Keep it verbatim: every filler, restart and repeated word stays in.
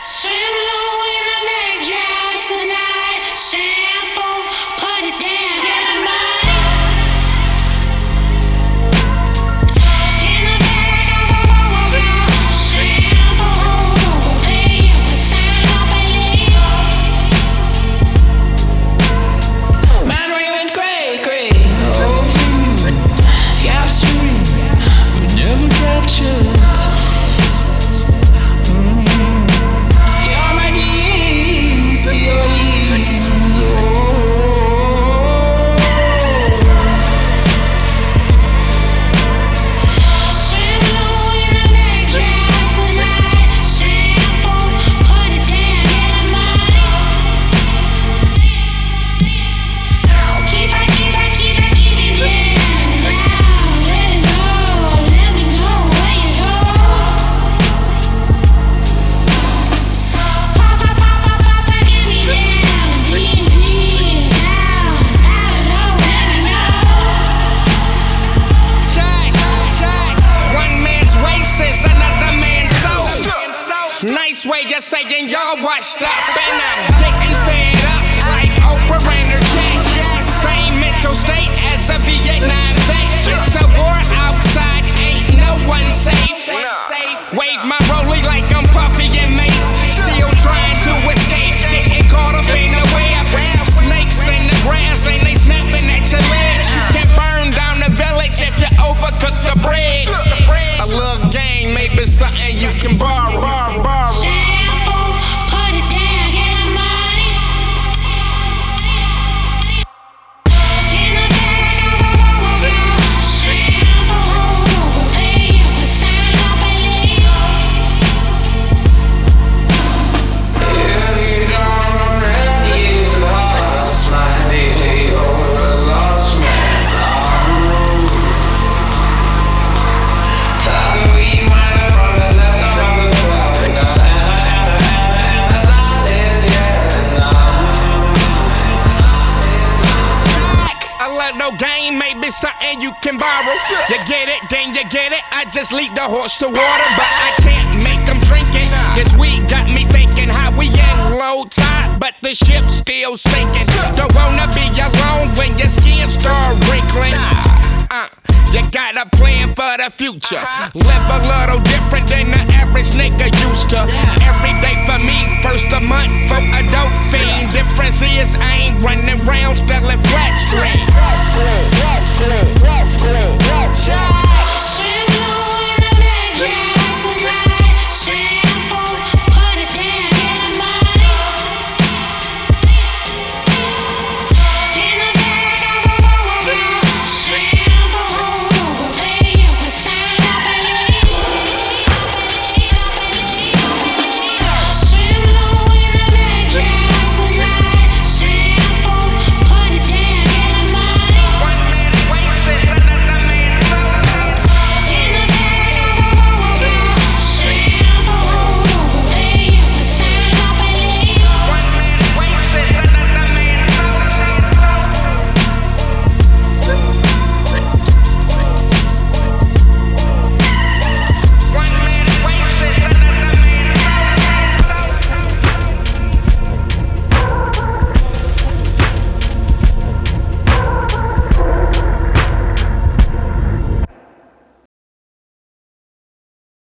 Sam low in the backyard tonight. Sample, put it down, get the money. In the back of a Volvo, sample, pay up a sign up and leave. Man, we went cray cray. Oh, yeah, sweet, we never captured. Nice way of saying y'all washed up, and I'm getting fed up like Oprah and her Jack. Same mental state as a Vietnam vet. It's a war outside, ain't no one safe. Wave my rollie like I'm Puffy and Mace. Still trying to escape, getting caught up in the web. Snakes in the grass and they snapping at your legs. You can burn down the village if you overcook the bread. A little game, maybe something you can borrow. Sample, put it down, get the money. In the back of a Volvo, sample, pay up a sign up and leave. Yeah, you don't already use the hearts, my dear, you're a lost man on the road. Thought we might have run a left on the twelve, and a lot is yet A little game, maybe something you can borrow. You get it, then you get it. I just lead the horse to water, but I can't make them drink it. This weed got me thinking how we in low tide, but the ship's still sinking. Don't wanna be alone when your skin start wrinkling. Uh, you got a plan for the future. Live a little different than the average nigga used to. Every day for me, first a month for a dope fiend. Difference is I ain't running round selling flat screen.